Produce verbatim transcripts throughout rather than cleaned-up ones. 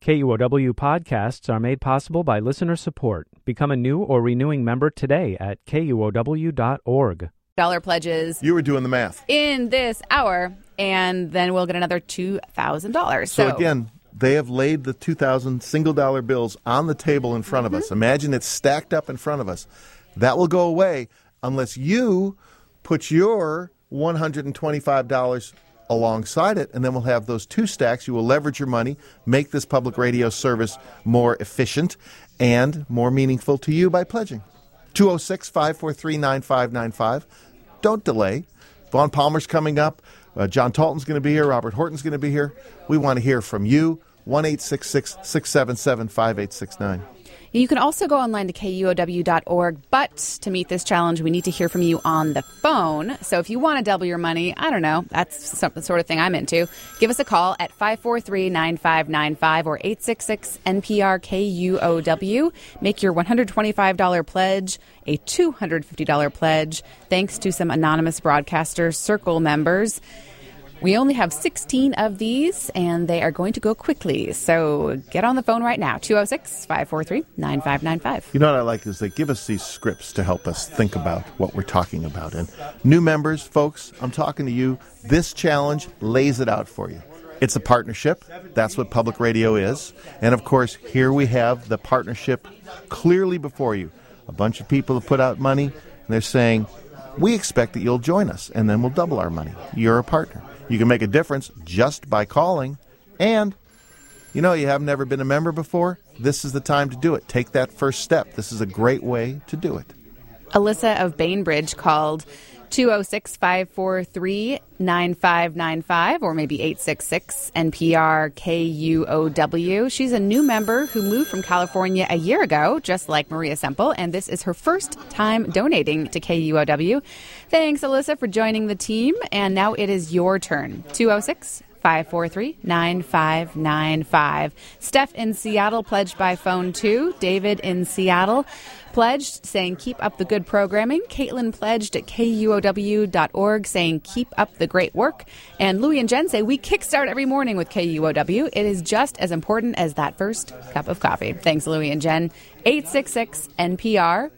K U O W podcasts are made possible by listener support. Become a new or renewing member today at K U O W dot org. Dollar pledges. You were doing the math. In this hour, and then we'll get another two thousand dollars. So, so again, they have laid the two thousand single dollar bills on the table in front mm-hmm. of us. Imagine it's stacked up in front of us. That will go away unless you put your one hundred twenty-five dollars alongside it, and then we'll have those two stacks. You will leverage your money, make this public radio service more efficient and more meaningful to you by pledging. two oh six, five four three, nine five nine five. Don't delay. Vaughn Palmer's coming up. Uh, John Talton's going to be here. Robert Horton's going to be here. We want to hear from you. one eight six six, six seven seven, five eight six nine. You can also go online to K U O W dot org, but to meet this challenge, we need to hear from you on the phone. So if you want to double your money, I don't know, that's some, the sort of thing I'm into. Give us a call at five four three, nine five nine five or eight six six N P R K U O W. Make your one hundred twenty-five dollars pledge a two hundred fifty dollars pledge, thanks to some anonymous broadcaster Circle members. We only have sixteen of these, and they are going to go quickly. So get on the phone right now, two oh six, five four three, nine five nine five. You know what I like is they give us these scripts to help us think about what we're talking about. And new members, folks, I'm talking to you. This challenge lays it out for you. It's a partnership. That's what public radio is. And, of course, here we have the partnership clearly before you. A bunch of people have put out money, and they're saying, we expect that you'll join us, and then we'll double our money. You're a partner. You can make a difference just by calling. And, you know, you have never been a member before. This is the time to do it. Take that first step. This is a great way to do it. Alyssa of Bainbridge called two oh six, five four three, nine five nine five or maybe eight six six N P R K U O W. She's a new member who moved from California a year ago, just like Maria Semple, and this is her first time donating to K U O W. Thanks, Alyssa, for joining the team, and now it is your turn. two oh six, five four three, nine five nine five. Steph in Seattle pledged by phone too. David in Seattle pledged, saying keep up the good programming. Caitlin pledged at K U O W dot org, saying keep up the great work. And Louie and Jen say we kickstart every morning with K U O W. It is just as important as that first cup of coffee. Thanks, Louie and Jen. eight six six N P R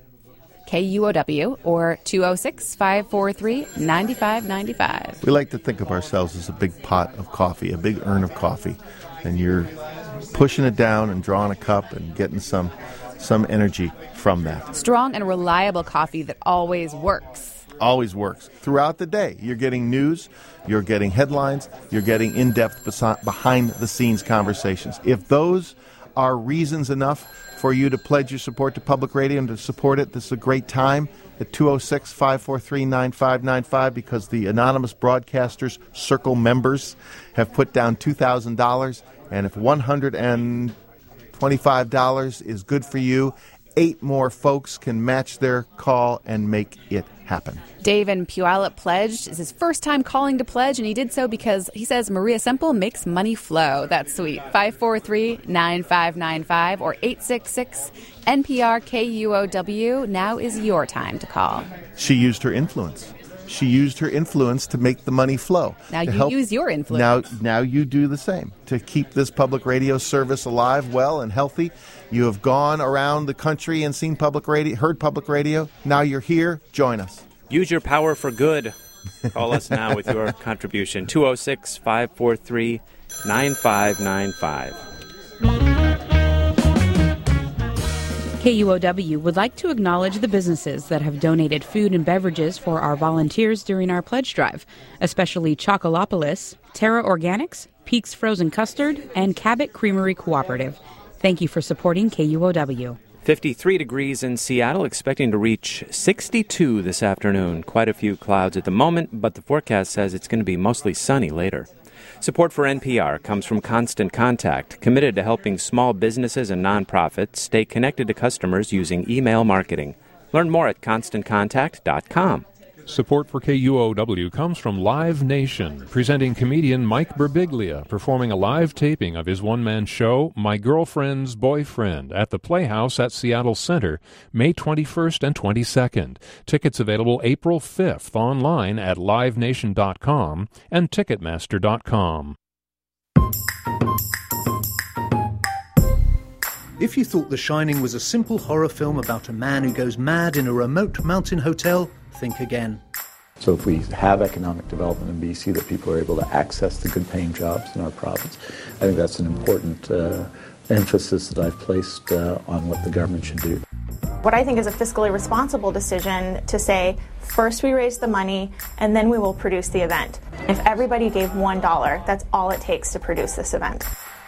K U O W or two oh six, five four three, nine five nine five. We like to think of ourselves as a big pot of coffee, a big urn of coffee, and you're pushing it down and drawing a cup and getting some some energy from that. Strong and reliable coffee that always works. Always works. Throughout the day, you're getting news, you're getting headlines, you're getting in-depth besi- behind-the-scenes conversations. If those are reasons enough for you to pledge your support to public radio and to support it, this is a great time at two oh six, five four three, nine five nine five because the anonymous broadcasters Circle members have put down two thousand dollars, and if one hundred twenty-five dollars is good for you, eight more folks can match their call and make it happen. Dave in Puyallup pledged. It's his first time calling to pledge, and he did so because he says Maria Semple makes money flow. That's sweet. five four three, nine five nine five or eight six six N P R K U O W. Now is your time to call. She used her influence. She used her influence to make the money flow. Now you help. use your influence. Now, now you do the same to keep this public radio service alive, well, and healthy. You have gone around the country and seen public radio, heard public radio. Now you're here. Join us. Use your power for good. Call us now with your contribution. two oh six, five four three, nine five nine five. K U O W would like to acknowledge the businesses that have donated food and beverages for our volunteers during our pledge drive, especially Chocolopolis, Terra Organics, Peaks Frozen Custard, and Cabot Creamery Cooperative. Thank you for supporting K U O W. fifty-three degrees in Seattle, expecting to reach sixty-two this afternoon. Quite a few clouds at the moment, but the forecast says it's going to be mostly sunny later. Support for N P R comes from Constant Contact, committed to helping small businesses and nonprofits stay connected to customers using email marketing. Learn more at constant contact dot com. Support for K U O W comes from Live Nation, presenting comedian Mike Birbiglia performing a live taping of his one-man show, My Girlfriend's Boyfriend, at the Playhouse at Seattle Center, May twenty-first and twenty-second. Tickets available April fifth online at live nation dot com and ticketmaster dot com. If you thought The Shining was a simple horror film about a man who goes mad in a remote mountain hotel, think again. So if we have economic development in B C, that people are able to access the good-paying jobs in our province, I think that's an important uh, emphasis that I've placed uh, on what the government should do. What I think is a fiscally responsible decision to say, first we raise the money, and then we will produce the event. If everybody gave one dollar, that's all it takes to produce this event.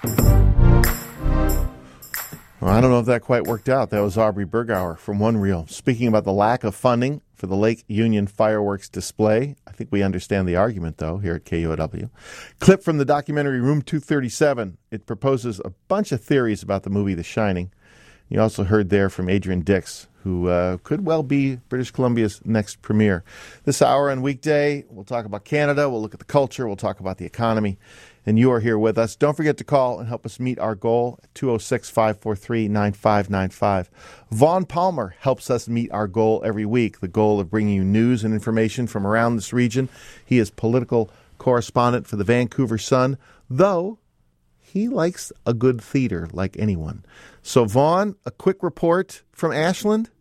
Well, I don't know if that quite worked out. That was Aubrey Bergauer from One Reel. Speaking about the lack of funding for the Lake Union fireworks display, I think we understand the argument, though, here at K U O W. Clip from the documentary Room two thirty-seven. It proposes a bunch of theories about the movie The Shining. You also heard there from Adrian Dix, who uh, could well be British Columbia's next premier. This hour on weekday, we'll talk about Canada, we'll look at the culture, we'll talk about the economy, and you are here with us. Don't forget to call and help us meet our goal at two oh six, five four three, nine five nine five. Vaughn Palmer helps us meet our goal every week, the goal of bringing you news and information from around this region. He is political correspondent for the Vancouver Sun, though he likes a good theater like anyone. So, Vaughn, a quick report from Ashland?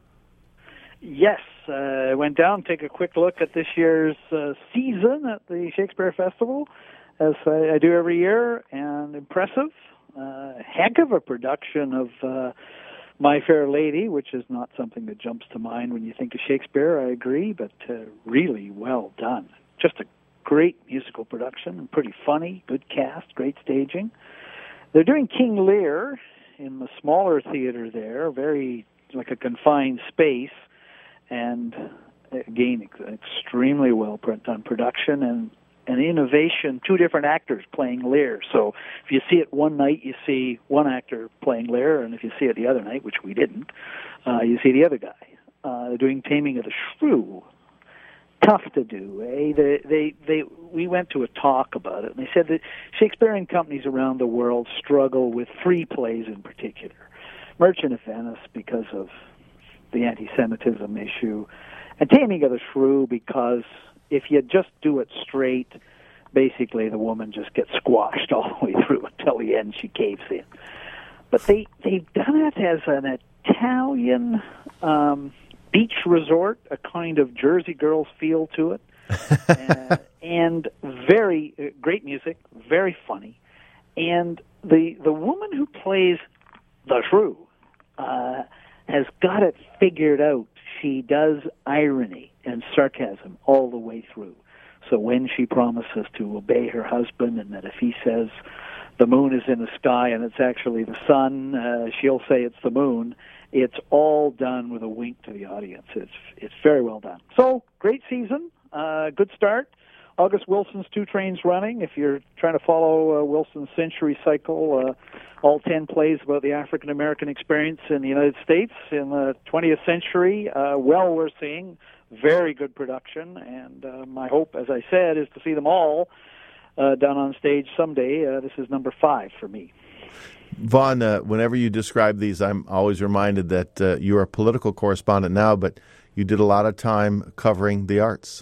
Yes, uh, I went down to take a quick look at this year's uh, season at the Shakespeare Festival, as I, I do every year, and impressive. Uh, heck of a production of uh, My Fair Lady, which is not something that jumps to mind when you think of Shakespeare, I agree, but uh, really well done. Just a great musical production, and pretty funny, good cast, great staging. They're doing King Lear in the smaller theater there, very like a confined space, and again, extremely well done production and an innovation, two different actors playing Lear. So if you see it one night, you see one actor playing Lear, and if you see it the other night, which we didn't, uh, you see the other guy. Uh, they're doing Taming of the Shrew. Tough to do, eh? They, they, they, we went to a talk about it, and they said that Shakespearean companies around the world struggle with three plays in particular. Merchant of Venice, because of the anti-Semitism issue, and Taming of the Shrew, because if you just do it straight, basically the woman just gets squashed all the way through until the end she caves in. But they, they've done it as an Italian Um, beach resort, a kind of Jersey Girls feel to it, uh, and very uh, great music, very funny. And the the woman who plays the shrew uh, has got it figured out. She does irony and sarcasm all the way through. So when she promises to obey her husband, and that if he says the moon is in the sky and it's actually the sun, uh, she'll say it's the moon. It's all done with a wink to the audience. It's it's very well done. So, great season, uh, good start. August Wilson's Two Trains Running. If you're trying to follow uh, Wilson's century cycle, uh, all ten plays about the African-American experience in the United States in the twentieth century, uh, well worth seeing. Very good production, and uh, my hope, as I said, is to see them all uh, done on stage someday. Uh, this is number five for me. Vaughn, uh, whenever you describe these, I'm always reminded that uh, you're a political correspondent now, but you did a lot of time covering the arts.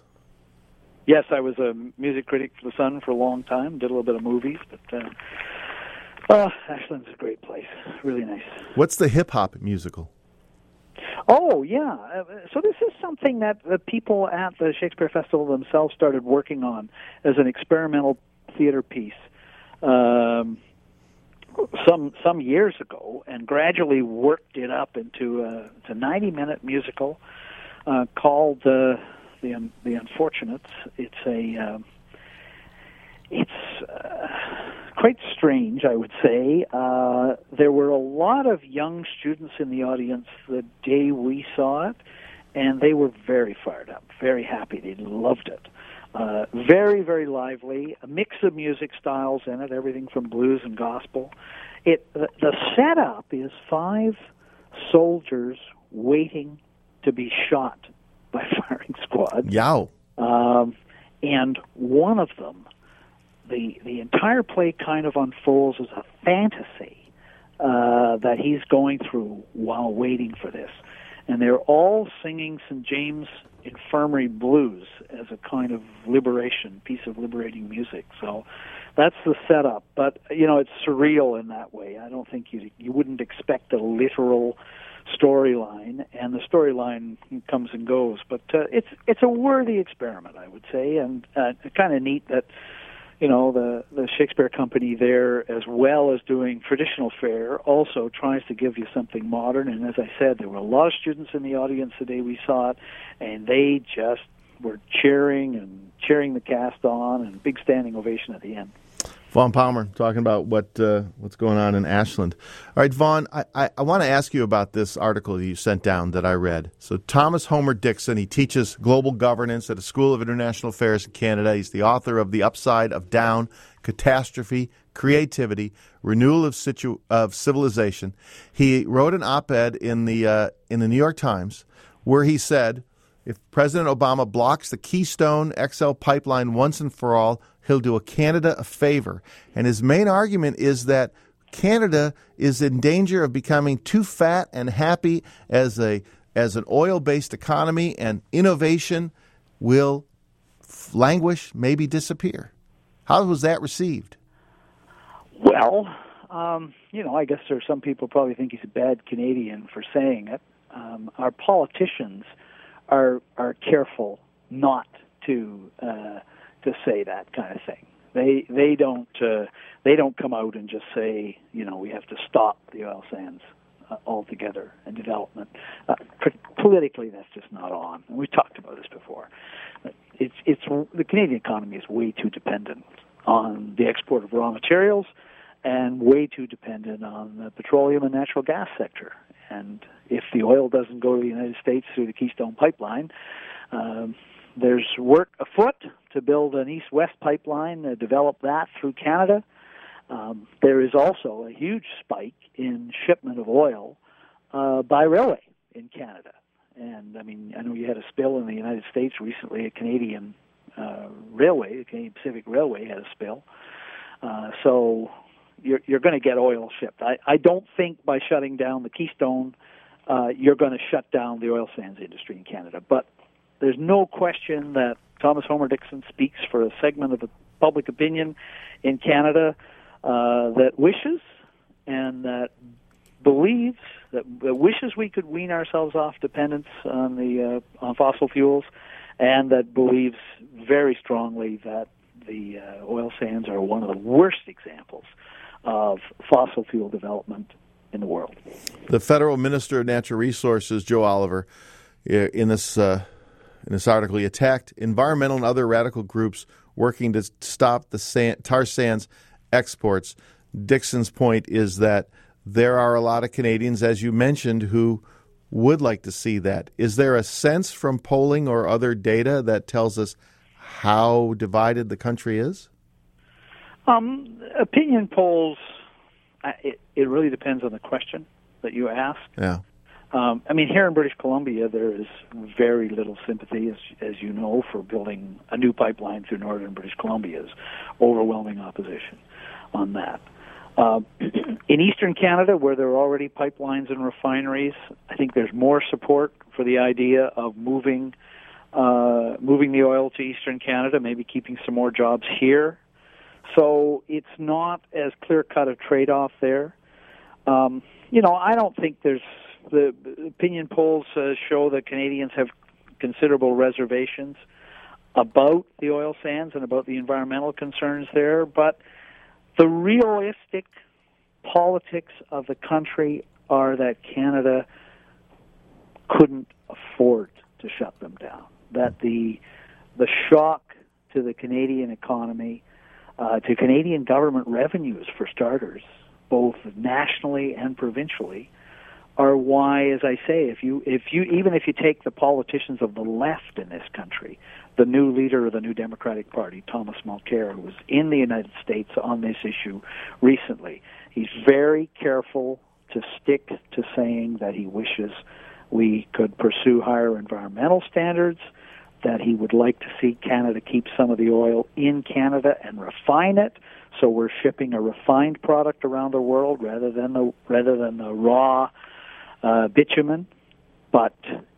Yes, I was a music critic for the Sun for a long time, did a little bit of movies, but uh, uh, Ashland's a great place, really nice. What's the hip-hop musical? Oh, yeah. Uh, so this is something that the people at the Shakespeare Festival themselves started working on as an experimental theater piece. Um some some years ago, and gradually worked it up into a, it's a ninety-minute musical uh, called uh, the Un- the Unfortunates. It's a uh, it's uh, quite strange, I would say. Uh, there were a lot of young students in the audience the day we saw it, and they were very fired up, very happy. They loved it. Uh, very, very lively, a mix of music styles in it, everything from blues and gospel. It the, the setup is five soldiers waiting to be shot by firing squad. Yow. Um, and one of them, the the entire play kind of unfolds as a fantasy uh, that he's going through while waiting for this. And they're all singing Saint James infirmary blues as a kind of liberation, piece of liberating music. So that's the setup. But, you know, it's surreal in that way. I don't think you you wouldn't expect a literal storyline, and the storyline comes and goes. But uh, it's it's a worthy experiment, I would say, and uh, kind of neat that, you know, the, the Shakespeare Company there, as well as doing traditional fare, also tries to give you something modern. And as I said, there were a lot of students in the audience the day we saw it, and they just were cheering and cheering the cast on, and big standing ovation at the end. Vaughn Palmer talking about what uh, what's going on in Ashland. All right, Vaughn, I, I, I want to ask you about this article that you sent down that I read. So Thomas Homer Dixon, he teaches global governance at the School of International Affairs in Canada. He's the author of The Upside of Down, Catastrophe, Creativity, Renewal of, Situ- of Civilization. He wrote an op-ed in the uh, in the New York Times where he said, if President Obama blocks the Keystone X L pipeline once and for all, he'll do a Canada a favor. And his main argument is that Canada is in danger of becoming too fat and happy as a as an oil-based economy, and innovation will languish, maybe disappear. How was that received? Well, um, you know, I guess there are some people probably think he's a bad Canadian for saying it. Um, our politicians are are careful not to uh, to say that kind of thing. They they don't uh, they don't come out and just say, you know, we have to stop the oil sands uh, altogether and development. Uh, politically, that's just not on. And we've talked about this before. It's it's the Canadian economy is way too dependent on the export of raw materials, and way too dependent on the petroleum and natural gas sector. And if the oil doesn't go to the United States through the Keystone Pipeline, um, there's work afoot to build an east-west pipeline, uh, develop that through Canada. Um, there is also a huge spike in shipment of oil uh, by railway in Canada. And, I mean, I know you had a spill in the United States recently. A Canadian uh, railway, the Canadian Pacific Railway, had a spill. Uh, so you're, you're going to get oil shipped. I, I don't think by shutting down the Keystone, uh, you're going to shut down the oil sands industry in Canada. But there's no question that Thomas Homer Dixon speaks for a segment of the public opinion in Canada uh, that wishes and that believes that, that wishes we could wean ourselves off dependence on the uh, on fossil fuels, and that believes very strongly that the uh, oil sands are one of the worst examples of fossil fuel development in the world. The Federal Minister of Natural Resources, Joe Oliver, in this uh, in this article, he attacked environmental and other radical groups working to stop the sand, tar sands exports. Dixon's point is that there are a lot of Canadians, as you mentioned, who would like to see that. Is there a sense from polling or other data that tells us how divided the country is? Um, opinion polls, it, it really depends on the question that you ask. Yeah. Um, I mean, here in British Columbia, there is very little sympathy, as, as you know, for building a new pipeline through northern British Columbia. There's overwhelming opposition on that. Uh, in eastern Canada, where there are already pipelines and refineries, I think there's more support for the idea of moving uh, moving the oil to eastern Canada, maybe keeping some more jobs here. So it's not as clear-cut a trade-off there. Um, you know, I don't think there's... The opinion polls uh, show that Canadians have considerable reservations about the oil sands and about the environmental concerns there, but the realistic politics of the country are that Canada couldn't afford to shut them down, that the the shock to the Canadian economy, uh, to Canadian government revenues for starters, both nationally and provincially, are why, as I say, if you, if you, even if you take the politicians of the left in this country, the new leader of the New Democratic Party, Thomas Mulcair, who was in the United States on this issue recently, he's very careful to stick to saying that he wishes we could pursue higher environmental standards, that he would like to see Canada keep some of the oil in Canada and refine it, so we're shipping a refined product around the world rather than the rather than the raw Uh, bitumen, but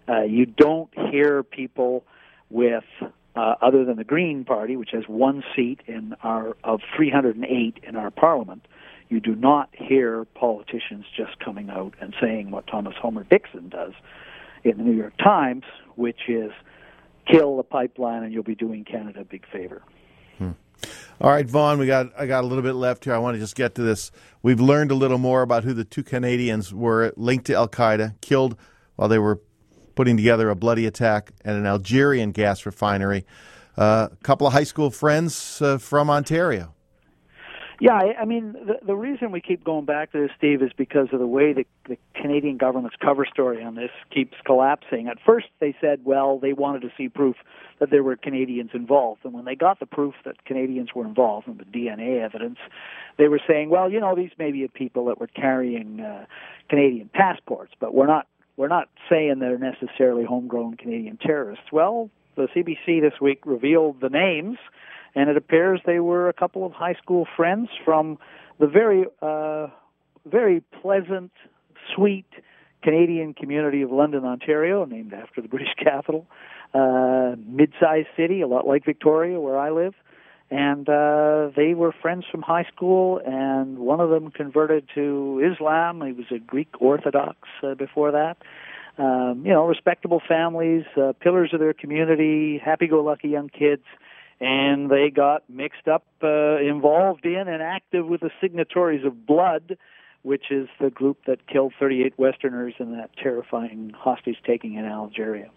Uh, you don't hear people with, uh, other than the Green Party, which has one seat in our of three hundred eight in our parliament, you do not hear politicians just coming out and saying what Thomas Homer Dixon does in the New York Times, which is kill the pipeline and you'll be doing Canada a big favor. Hmm. All right, Vaughn, we got I got a little bit left here. I want to just get to this. We've learned a little more about who the two Canadians were linked to Al-Qaeda, killed while they were putting together a bloody attack at an Algerian gas refinery. Uh, a couple of high school friends uh, from Ontario. Yeah, I, I mean, the, the reason we keep going back to this, Steve, is because of the way the, the Canadian government's cover story on this keeps collapsing. At first, they said, well, they wanted to see proof that there were Canadians involved. And when they got the proof that Canadians were involved and the D N A evidence, they were saying, well, you know, these may be people that were carrying uh, Canadian passports, but we're not we're not saying they're necessarily homegrown Canadian terrorists. Well, the C B C this week revealed the names, and it appears they were a couple of high school friends from the very, uh, very pleasant, sweet Canadian community of London, Ontario, named after the British capital, uh, mid-sized city, a lot like Victoria, where I live. And uh, they were friends from high school, and one of them converted to Islam. He was a Greek Orthodox uh, before that. Um, you know, respectable families, uh, pillars of their community, happy-go-lucky young kids. And they got mixed up, uh, involved in, and active with the signatories of Blood, which is the group that killed thirty-eight Westerners in that terrifying hostage-taking in Algeria.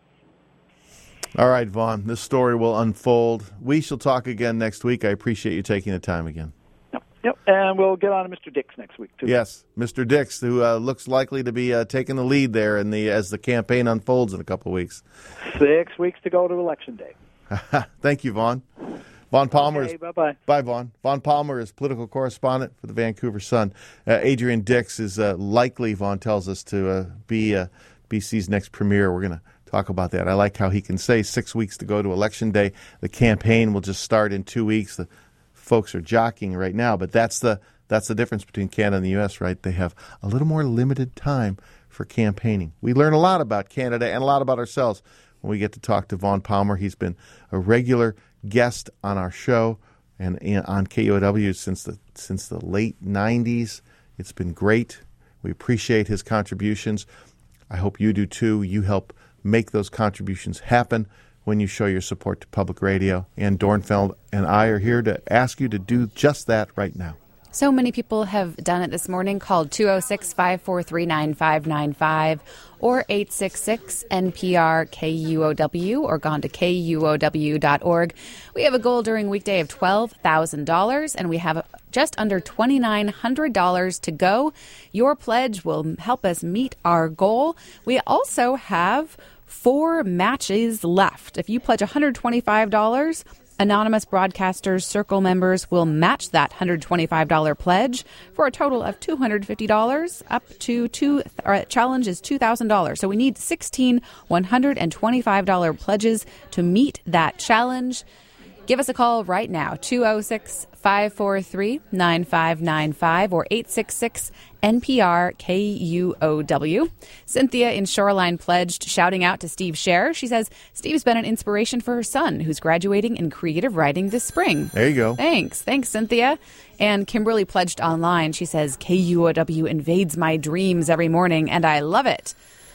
All right, Vaughn, this story will unfold. We shall talk again next week. I appreciate you taking the time again. Yep, yep. And we'll get on to Mister Dix next week, too. Yes, Mister Dix, who uh, looks likely to be uh, taking the lead there in the as the campaign unfolds in a couple of weeks. Six weeks to go to Election Day. Thank you, Vaughn. Vaughn Palmer. Okay, is, bye-bye. Bye, Vaughn. Vaughn Palmer is political correspondent for the Vancouver Sun. Uh, Adrian Dix is uh, likely, Vaughn tells us, to uh, be uh, B C's next premier. We're going to talk about that. I like how he can say six weeks to go to Election Day. The campaign will just start in two weeks. The folks are jockeying right now, but that's the that's the difference between Canada and the U S, right? They have a little more limited time for campaigning. We learn a lot about Canada and a lot about ourselves when we get to talk to Vaughn Palmer. He's been a regular guest on our show and on K U O W since the since the late nineties. It's been great. We appreciate his contributions. I hope you do too. You help make those contributions happen when you show your support to public radio. Ann Dornfeld and I are here to ask you to do just that right now. So many people have done it this morning. Called two oh six, five four three, nine five nine five or eight six six N P R K U O W or gone to K U O W dot org. We have a goal during weekday of twelve thousand dollars, and we have just under two thousand nine hundred dollars to go. Your pledge will help us meet our goal. We also have four matches left. If you pledge one hundred twenty-five dollars, Anonymous Broadcasters Circle members will match that one hundred twenty-five dollars pledge for a total of two hundred fifty dollars up to two, our challenge is two thousand dollars. So we need sixteen one hundred twenty-five dollars pledges to meet that challenge. Give us a call right now, two oh six, five four three, nine five nine five or eight six six N P R K U O W. Cynthia in Shoreline pledged, shouting out to Steve Scher. She says, Steve's been an inspiration for her son, who's graduating in creative writing this spring. There you go. Thanks. Thanks, Cynthia. And Kimberly pledged online. She says, K U O W invades my dreams every morning, and I love it.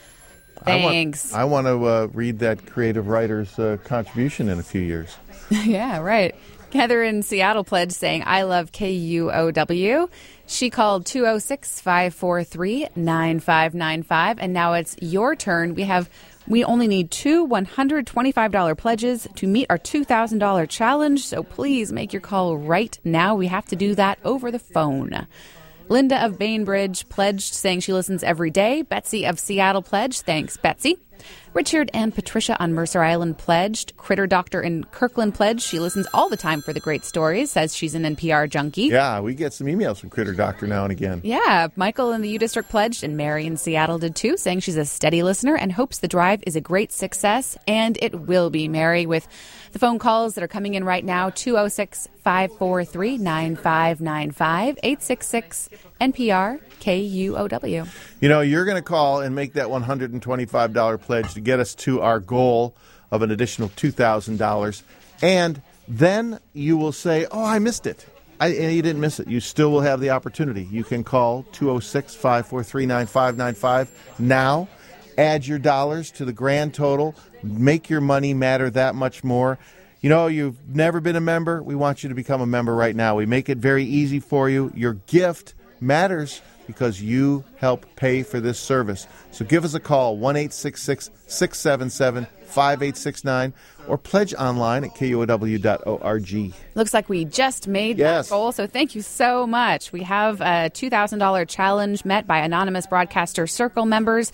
Thanks. I want, I want to uh, read that creative writer's uh, contribution in a few years. Yeah, right. Heather in Seattle pledged saying, I love K U O W. She called two oh six, five four three, nine five nine five, and now it's your turn. We have we only need two one hundred twenty-five dollars pledges to meet our two thousand dollars challenge, so please make your call right now. We have to do that over the phone. Linda of Bainbridge pledged, saying she listens every day. Betsy of Seattle pledged. Thanks, Betsy. Richard and Patricia on Mercer Island pledged. Critter Doctor in Kirkland pledged. She listens all the time for the great stories, says she's an N P R junkie. Yeah, we get some emails from Critter Doctor now and again. Yeah, Michael in the U District pledged, and Mary in Seattle did too, saying she's a steady listener and hopes the drive is a great success, and it will be, Mary, with the phone calls that are coming in right now, two oh six, five four three, nine five nine five, eight six six N P R K U O W. You know, you're going to call and make that one hundred twenty-five dollars pledge to get us to our goal of an additional two thousand dollars. And then you will say, oh, I missed it. I, and you didn't miss it. You still will have the opportunity. You can call two oh six, five four three, nine five nine five now. Add your dollars to the grand total. Make your money matter that much more. You know, you've never been a member. We want you to become a member right now. We make it very easy for you. Your gift matters because you help pay for this service. So give us a call, one eight six six, six seven seven, five eight six nine, or pledge online at K U O W dot org. Looks like we just made yes. that goal, so thank you so much. We have a two thousand dollars challenge met by anonymous broadcaster Circle members.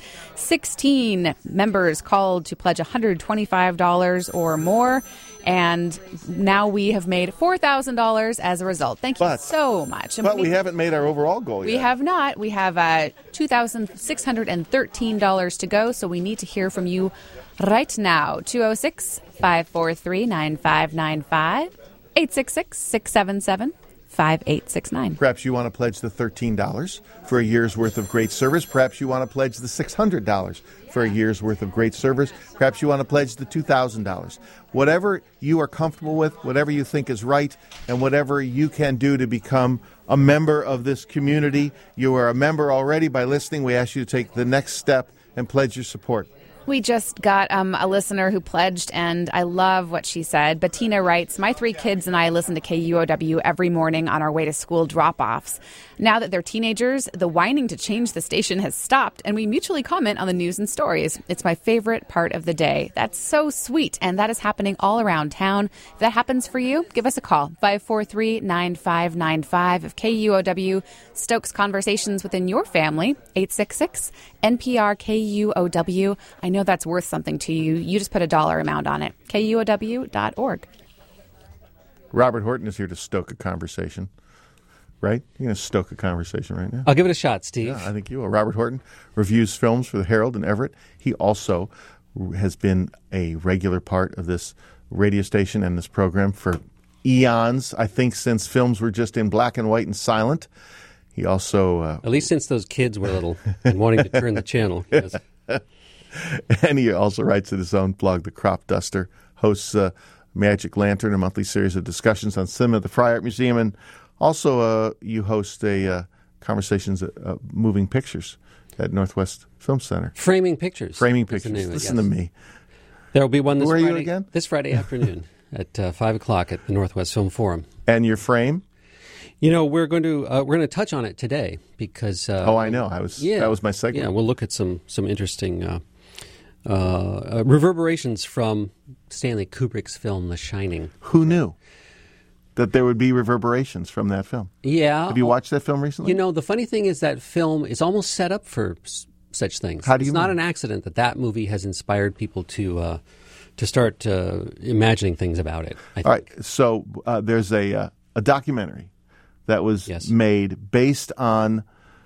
sixteen members called to pledge one hundred twenty-five dollars or more, and now we have made four thousand dollars as a result. Thank you but, so much. But we, we haven't made our overall goal we yet. We have not. We have uh, two thousand six hundred thirteen dollars to go, so we need to hear from you right now. two oh six, five four three, nine five nine five, eight six six, six seven seven, five eight six nine. Perhaps you want to pledge the thirteen dollars for a year's worth of great service. Perhaps you want to pledge the six hundred dollars for a year's worth of great service. Perhaps you want to pledge the two thousand dollars. Whatever you are comfortable with, whatever you think is right, and whatever you can do to become a member of this community. You are a member already by listening. We ask you to take the next step and pledge your support. We just got um, a listener who pledged, and I love what she said. Bettina writes, my three kids and I listen to K U O W every morning on our way to school drop-offs. Now that they're teenagers, the whining to change the station has stopped, and we mutually comment on the news and stories. It's my favorite part of the day. That's so sweet, and that is happening all around town. If that happens for you, give us a call, five four three, nine five nine five. If K U O W stokes conversations within your family, eight six six, N P R K U O W. I know that's worth something to you. You just put a dollar amount on it. K U O W dot org. Robert Horton is here to stoke a conversation, right? You're going to stoke a conversation right now? I'll give it a shot, Steve. Yeah, I think you will. Robert Horton reviews films for the Herald and Everett. He also has been a regular part of this radio station and this program for eons, I think since films were just in black and white and silent. He also... Uh, At least since those kids were little and wanting to turn the channel. Yes. And he also writes in his own blog, The Crop Duster, hosts uh, Magic Lantern, a monthly series of discussions on cinema at the Fry Art Museum, and also uh, you host a uh, Conversations at uh, Moving Pictures at Northwest Film Center. Framing Pictures. Framing Pictures. Listen yes. to me. There will be one this Where are Friday, you again? This Friday afternoon at uh, five o'clock at the Northwest Film Forum. And your frame? You know, we're going to uh, we're going to touch on it today because. Uh, oh, I know. I was. Yeah, that was my segment. Yeah, we'll look at some some interesting uh, uh, uh, reverberations from Stanley Kubrick's film The Shining. Who knew that there would be reverberations from that film? Yeah. Have you watched that film recently? You know, the funny thing is that film is almost set up for s- such things. How do you it's mean? not an accident that that movie has inspired people to uh, to start uh, imagining things about it. I think. All right. So uh, there's a uh, a documentary that was yes. made based on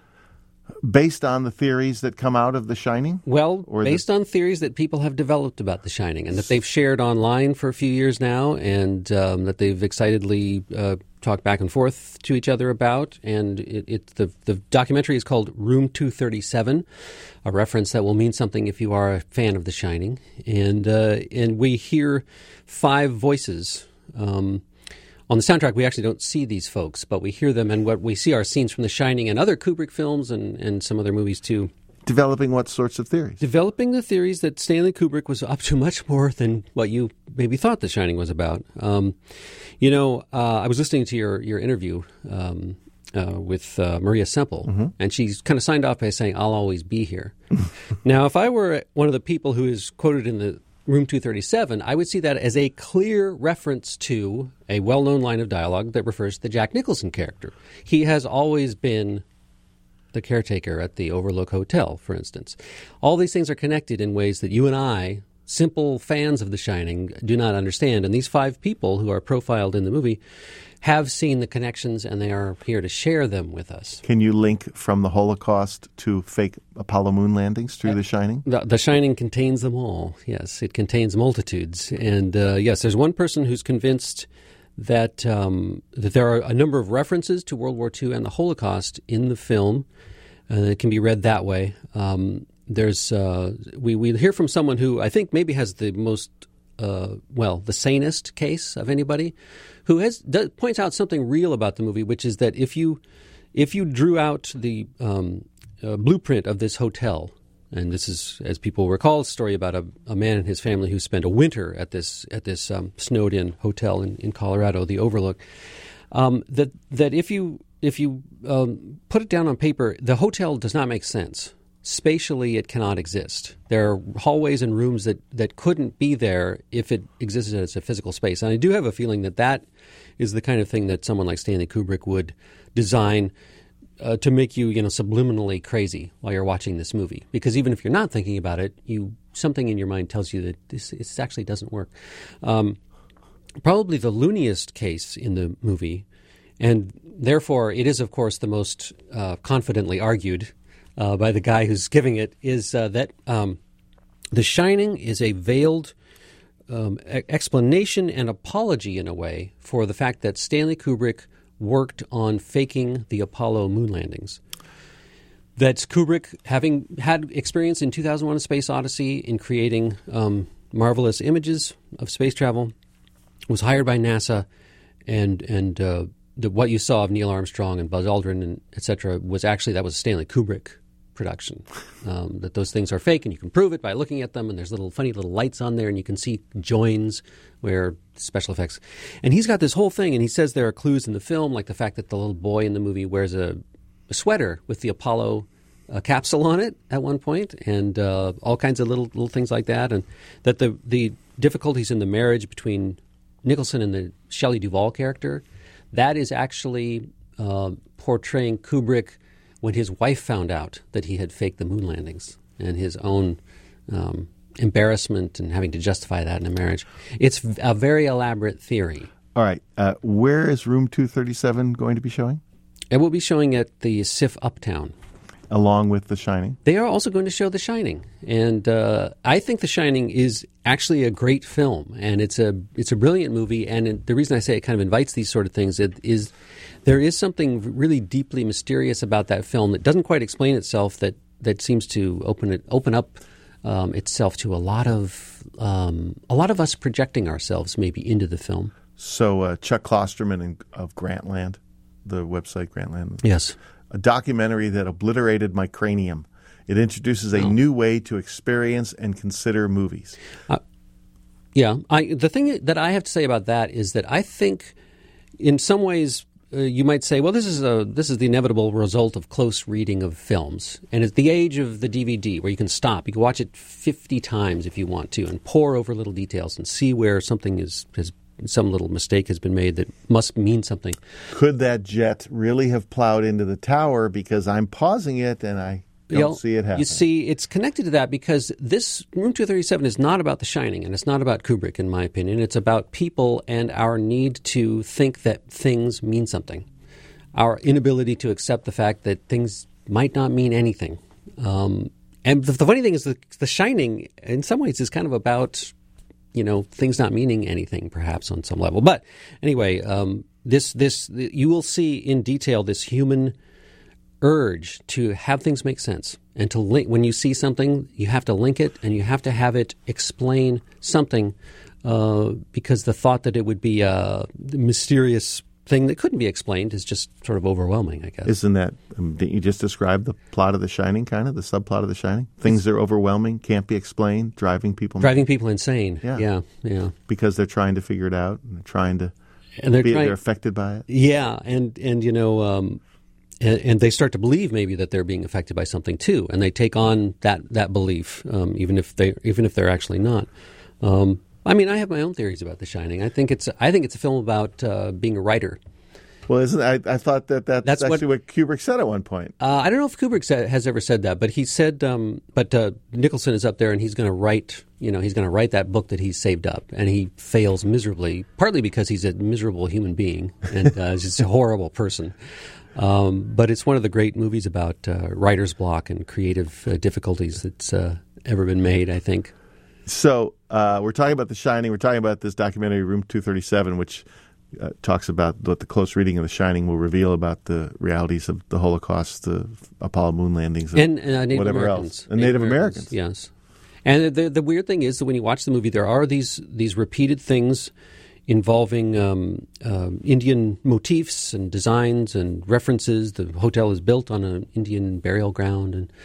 based on the theories that come out of The Shining? Well, or based the... on theories that people have developed about The Shining and that they've shared online for a few years now and um, that they've excitedly uh, talked back and forth to each other about. And it, it the, the documentary is called Room two thirty-seven, a reference that will mean something if you are a fan of The Shining. And, uh, and we hear five voices. Um On the soundtrack, we actually don't see these folks, but we hear them, and what we see are scenes from The Shining and other Kubrick films and, and some other movies, too. Developing what sorts of theories? Developing the theories that Stanley Kubrick was up to much more than what you maybe thought The Shining was about. Um, you know, uh, I was listening to your, your interview um, uh, with uh, Maria Semple, mm-hmm. and she kind of signed off by saying, I'll always be here. Now, if I were one of the people who is quoted in the Room two thirty-seven, I would see that as a clear reference to a well-known line of dialogue that refers to the Jack Nicholson character. He has always been the caretaker at the Overlook Hotel, for instance. All these things are connected in ways that you and I, simple fans of The Shining, do not understand. And these five people who are profiled in the movie have seen the connections, and they are here to share them with us. Can you link from the Holocaust to fake Apollo moon landings through uh, The Shining? The, the Shining contains them all, yes. It contains multitudes. And, uh, yes, there's one person who's convinced that, um, that there are a number of references to World War Two and the Holocaust in the film. Uh, it can be read that way. Um, there's uh, we we hear from someone who I think maybe has the most uh, well the sanest case of anybody, who has does, points out something real about the movie, which is that if you if you drew out the um, uh, blueprint of this hotel, and this is, as people recall, a story about a, a man and his family who spent a winter at this at this um, snowed-in hotel in, in Colorado, the Overlook. Um, that that if you if you um, put it down on paper, the hotel does not make sense. Spatially, it cannot exist. There are hallways and rooms that, that couldn't be there if it existed as a physical space. And I do have a feeling that that is the kind of thing that someone like Stanley Kubrick would design uh, to make you, you know, subliminally crazy while you're watching this movie. Because even if you're not thinking about it, you something in your mind tells you that this, this actually doesn't work. Um, probably the looniest case in the movie, and therefore it is, of course, the most uh, confidently argued Uh, by the guy who's giving it, is uh, that um, The Shining is a veiled um, e- explanation and apology, in a way, for the fact that Stanley Kubrick worked on faking the Apollo moon landings. That's Kubrick, having had experience in two thousand one: A Space Odyssey in creating um, marvelous images of space travel, was hired by NASA, and and uh, the, what you saw of Neil Armstrong and Buzz Aldrin and et cetera was actually, that was a Stanley Kubrick production. Um, that those things are fake, and you can prove it by looking at them, and there's little funny little lights on there, and you can see joins where special effects. And he's got this whole thing, and he says there are clues in the film, like the fact that the little boy in the movie wears a, a sweater with the Apollo uh, capsule on it at one point, and uh, all kinds of little little things like that, and that the the difficulties in the marriage between Nicholson and the Shelley Duvall character, that is actually uh, portraying Kubrick when his wife found out that he had faked the moon landings, and his own um, embarrassment and having to justify that in a marriage. It's a very elaborate theory. All right. Uh, where is Room two thirty-seven going to be showing? It will be showing at the S I F Uptown. Along with The Shining? They are also going to show The Shining. And uh, I think The Shining is actually a great film, and it's a it's a brilliant movie. And it, the reason I say it kind of invites these sort of things it, is there is something really deeply mysterious about that film that doesn't quite explain itself, that, that seems to open it open up um, itself to a lot of um, a lot of us projecting ourselves maybe into the film. So uh, Chuck Klosterman in, of Grantland, the website Grantland. Yes. A documentary that obliterated my cranium. It introduces a oh. new way to experience and consider movies. Uh, yeah. I, the thing that I have to say about that is that I think in some ways uh, you might say, well, this is a this is the inevitable result of close reading of films. And it's the age of the D V D where you can stop. You can watch it fifty times if you want to and pore over little details and see where something is has some little mistake has been made that must mean something. Could that jet really have plowed into the tower because I'm pausing it and I don't you know, see it happen? You see, it's connected to that because this Room two thirty-seven is not about The Shining, and it's not about Kubrick, in my opinion. It's about people and our need to think that things mean something. Our inability to accept the fact that things might not mean anything. Um, and the, the funny thing is that The Shining, in some ways, is kind of about, you know, things not meaning anything, perhaps on some level. But anyway, um, this this you will see in detail this human urge to have things make sense and to link. When you see something, you have to link it and you have to have it explain something, uh, because the thought that it would be a mysterious thing that couldn't be explained is just sort of overwhelming, I guess. Isn't that, um, didn't you just describe the plot of The Shining, kind of, the subplot of The Shining? Things that are overwhelming, can't be explained, driving people Driving people insane. Yeah. Yeah, yeah. Because they're trying to figure it out, and they're trying to, and they're, be, trying, they're affected by it. Yeah, and, and you know, um, and, and they start to believe maybe that they're being affected by something too, and they take on that, that belief, um, even if they even if they're actually not. Um, I mean, I have my own theories about The Shining. I think it's I think it's a film about uh, being a writer. Well, isn't I, I thought that that's, That's actually what, what Kubrick said at one point. Uh, I don't know if Kubrick said, has ever said that, but he said, um, but uh, Nicholson is up there and he's going to write, you know, he's going to write that book that he's saved up, and he fails miserably, partly because he's a miserable human being and uh, he's just a horrible person. Um, but it's one of the great movies about uh, writer's block and creative uh, difficulties that's uh, ever been made, I think. So uh, we're talking about The Shining. We're talking about this documentary, Room two thirty-seven, which uh, talks about what the close reading of The Shining will reveal about the realities of the Holocaust, the Apollo moon landings, and, and uh, Native whatever Americans. else. And Native, Native Americans. Americans. Yes. And the the weird thing is that when you watch the movie, there are these these repeated things involving um, uh, Indian motifs and designs and references. The hotel is built on an Indian burial ground and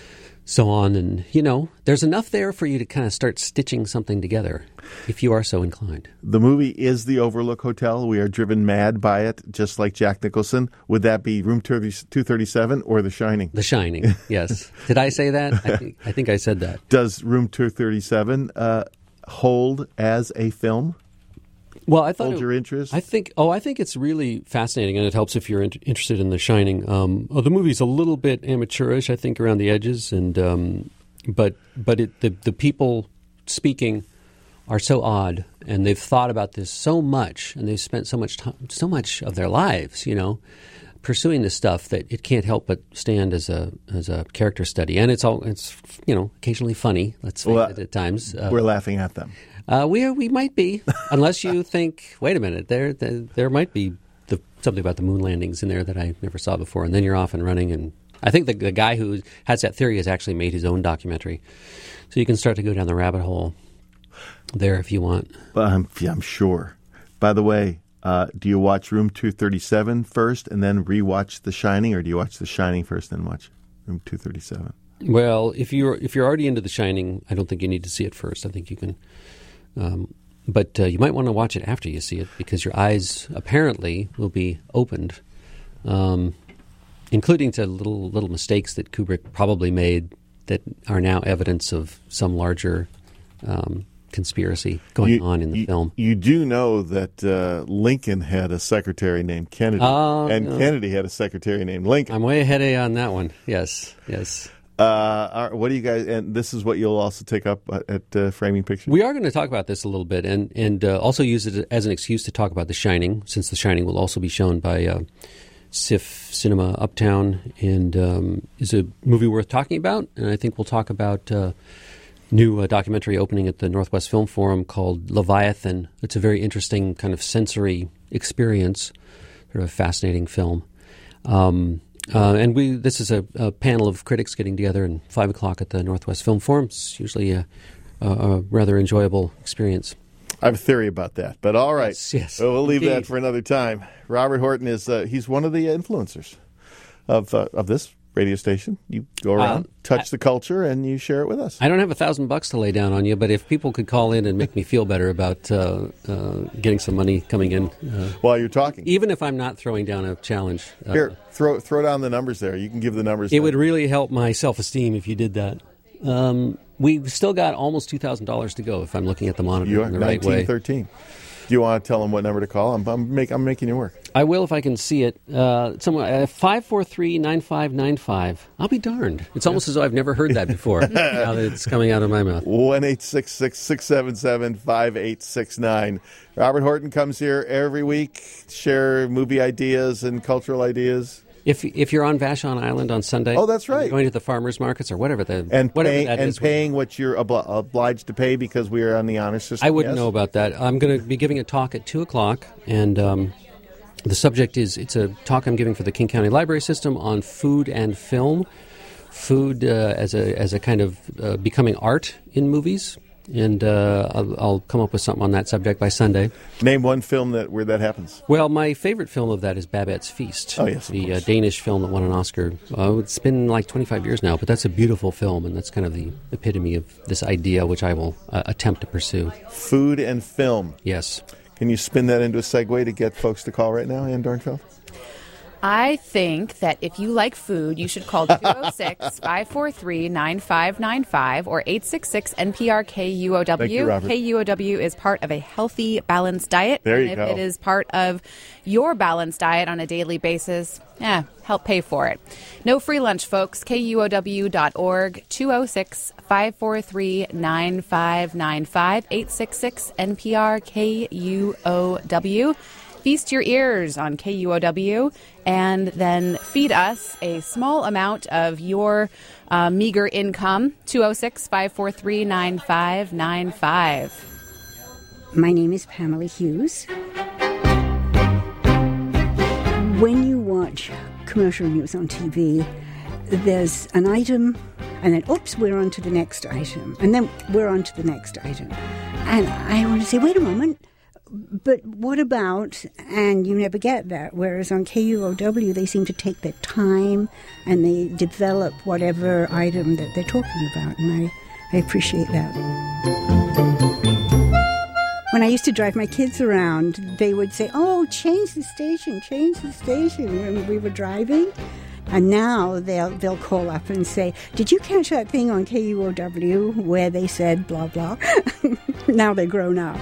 so on. And, you know, there's enough there for you to kind of start stitching something together if you are so inclined. The movie is The Overlook Hotel. We are driven mad by it, just like Jack Nicholson. Would that be Room two thirty-seven or The Shining? The Shining, yes. Did I say that? I think I, think I said that. Does Room two thirty-seven uh, hold as a film? Well, I thought hold it, your interest. I think. Oh, I think it's really fascinating, and it helps if you're in, interested in The Shining. Um, oh, the movie's a little bit amateurish, I think, around the edges, and um, but but it, the the people speaking are so odd, and they've thought about this so much, and they've spent so much time, so much of their lives, you know, pursuing this stuff that it can't help but stand as a as a character study, and it's all it's you know occasionally funny. Let's face well, it, at times uh, we're laughing at them. Uh, we are, we might be, unless you think, wait a minute, there there, there might be the, something about the moon landings in there that I never saw before, and then you're off and running. And I think the, the guy who has that theory has actually made his own documentary, so you can start to go down the rabbit hole there if you want. But I'm, yeah, I'm sure. By the way, uh, do you watch Room two thirty-seven first and then rewatch The Shining, or do you watch The Shining first and then watch Room two thirty-seven? Well, if you're if you're already into The Shining, I don't think you need to see it first. I think you can. Um, but uh, you might want to watch it after you see it, because your eyes apparently will be opened, um, including to little little mistakes that Kubrick probably made that are now evidence of some larger um, conspiracy going you, on in the you, film. You do know that uh, Lincoln had a secretary named Kennedy, uh, and no. Kennedy had a secretary named Lincoln. I'm way ahead of you on that one. Yes, yes. Uh, what do you guys? And this is what you'll also take up at uh, Framing Pictures. We are going to talk about this a little bit, and and uh, also use it as an excuse to talk about The Shining, since The Shining will also be shown by uh, S I F Cinema Uptown, and um, is a movie worth talking about. And I think we'll talk about uh, new uh, documentary opening at the Northwest Film Forum called Leviathan. It's a very interesting kind of sensory experience, sort of a fascinating film. Um, Uh, and we this is a, a panel of critics getting together at five o'clock at the Northwest Film Forum. It's usually a, a, a rather enjoyable experience. I have a theory about that, but all right. Yes, yes. Well, we'll leave Indeed. that for another time. Robert Horton is uh, he's one of the influencers of uh, of this radio station. You go around, uh, touch I, the culture, and you share it with us. I don't have a thousand bucks to lay down on you, but if people could call in and make me feel better about uh, uh, getting some money coming in. Uh, While you're talking. Even if I'm not throwing down a challenge. Uh, Here, throw throw down the numbers there. You can give the numbers. It there. would really help my self-esteem if you did that. Um, we've still got almost two thousand dollars to go if I'm looking at the monitor you are in the right way. nineteen thirteen. Do you want to tell them what number to call? I'm, I'm, make, I'm making you work. I will if I can see it. Uh, somewhere, uh, five four three, nine five nine five. I'll be darned. It's almost as though I've never heard that before, now that it's coming out of my mouth. one eight six six, six seven seven, five eight six nine. Robert Horton comes here every week, share movie ideas and cultural ideas. If if you're on Vashon Island on Sunday, oh, that's right, going to the farmers markets or whatever the and whatever pay, that and is, paying what you're obli- obliged to pay because we are on the honor system. I wouldn't yes? know about that. I'm going to be giving a talk at two o'clock, and um, the subject is it's a talk I'm giving for the King County Library System on food and film, food uh, as a as a kind of uh, becoming art in movies. And uh, I'll, I'll come up with something on that subject by Sunday. Name one film that where that happens. Well, my favorite film of that is Babette's Feast. Oh, yes, the uh, Danish film that won an Oscar. Uh, it's been like twenty-five years now, but that's a beautiful film, and that's kind of the epitome of this idea, which I will uh, attempt to pursue. Food and film. Yes. Can you spin that into a segue to get folks to call right now, Ann Dornfeld? I think that if you like food, you should call two oh six, five four three, nine five nine five or eight six six N P R K U O W. Thank you, Robert. K U O W is part of a healthy, balanced diet. There you and go. if it is part of your balanced diet on a daily basis, yeah, help pay for it. No free lunch, folks. K U O W dot org, two oh six, five four three, nine five nine five, eight six six N P R K U O W. Feast your ears on K U O W and then feed us a small amount of your uh, meager income. two oh six, five four three, nine five nine five. My name is Pamela Hughes. when you watch commercial news on T V, there's an item, and then, oops, we're on to the next item, and then we're on to the next item. And I want to say, wait a moment, but what about, and you never get that, whereas on K U O W, they seem to take their time, and they develop whatever item that they're talking about, and I, I appreciate that. When I used to drive my kids around, they would say, oh, change the station, change the station when we were driving. And now they'll they'll call up and say, did you catch that thing on K U O W where they said blah, blah? Now they're grown up.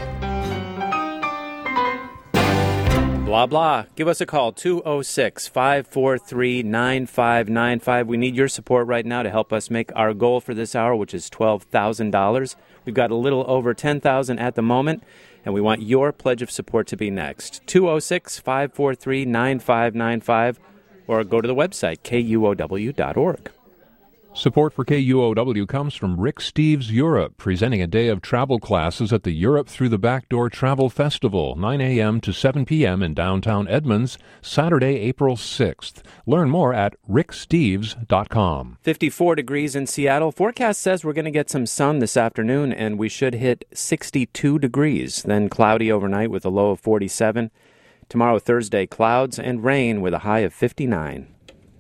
Blah, blah. Give us a call, two oh six, five four three, nine five nine five. We need your support right now to help us make our goal for this hour, which is twelve thousand dollars. We've got a little over ten thousand dollars at the moment, and we want your pledge of support to be next. two oh six, five four three, nine five nine five, or go to the website, K U O W dot org. Support for K U O W comes from Rick Steves Europe, presenting a day of travel classes at the Europe Through the Backdoor Travel Festival, nine a.m. to seven p.m. in downtown Edmonds, Saturday, April sixth. Learn more at rick steves dot com. fifty-four degrees in Seattle. Forecast says we're going to get some sun this afternoon, and we should hit sixty-two degrees. Then cloudy overnight with a low of forty-seven. Tomorrow, Thursday, clouds and rain with a high of fifty-nine.